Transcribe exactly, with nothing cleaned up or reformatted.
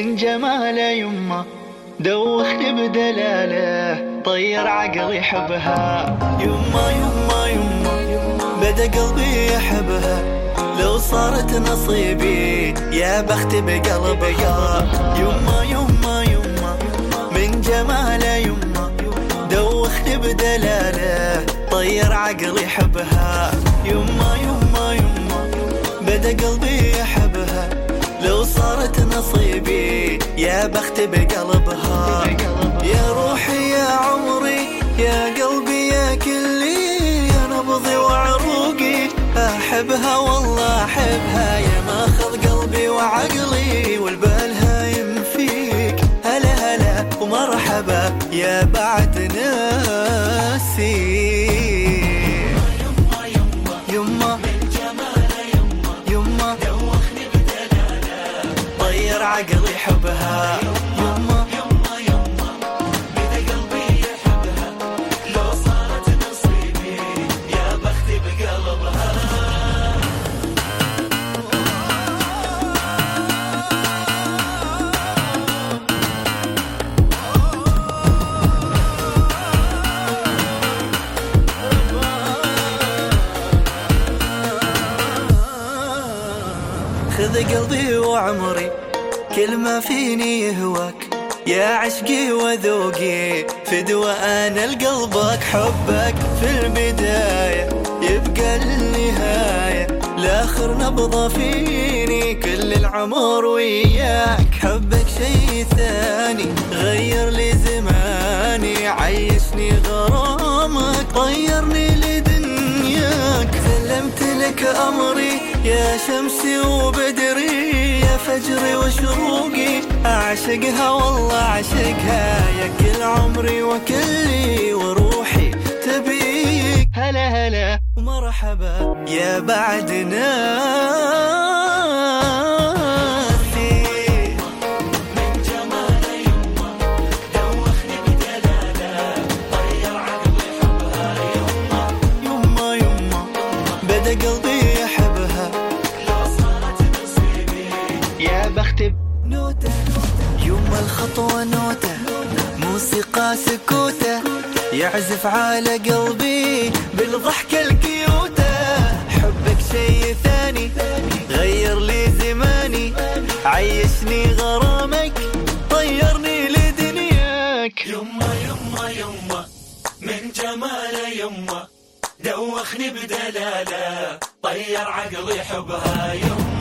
من جماله يمه دوخني بدلاله طير عقلي حبها. يمه يمه يمه بدا قلبي يحبها لو صارت نصيبي يا بخت بقلبها. يمه يمه يمه من جماله يمه دوخني بدلاله طير عقلي حبها. يمه يمه يمه بدا قلبي يحبها لو صارت نصيبي يا بخت بقلبها. يا روحي يا عمري يا قلبي يا كلي يا نبضي وعروقي أحبها والله أحبها. يا ماخذ قلبي وعقلي والبال هايم فيك. هلا هلا ومرحبا يا بعد ناسي. يما يما دوخني بدلاله طير عقلي حبها. يما يما يما بدا قلبي يحبها لو صارت نصيبي يا بختي بقلبها. خذ قلبي وعمري كل ما فيني يهواك يا عشقي وذوقي فدوى أنا لقلبك. حبك في البداية يبقى النهاية لآخر نبضة فيني كل العمر وياك. حبك شي ثاني غير لي زماني عيشني غرامك طيرني لدنياك. سلمت لك أمري يا شمسي وبدري يا فجري وشروقي أعشقها والله أعشقها يا كل عمري وكلي وروحي تبيك. هلا هلا ومرحبا يا بعد ناسي. من جماله يمه دوخني بدلاله طير عقلي حبها. يمه يمه يمه بدا قلبي يا بخت نوتة. يوم الخطوة نوتة موسيقى سكوتة يعزف على قلبي بالضحكة الكيوتة. حبك شي ثاني غير لي زماني عيشني غرامك طيرني لدنياك. يما يما يما من جماله يما دوخني بدلاله طير عقلي حبها. يما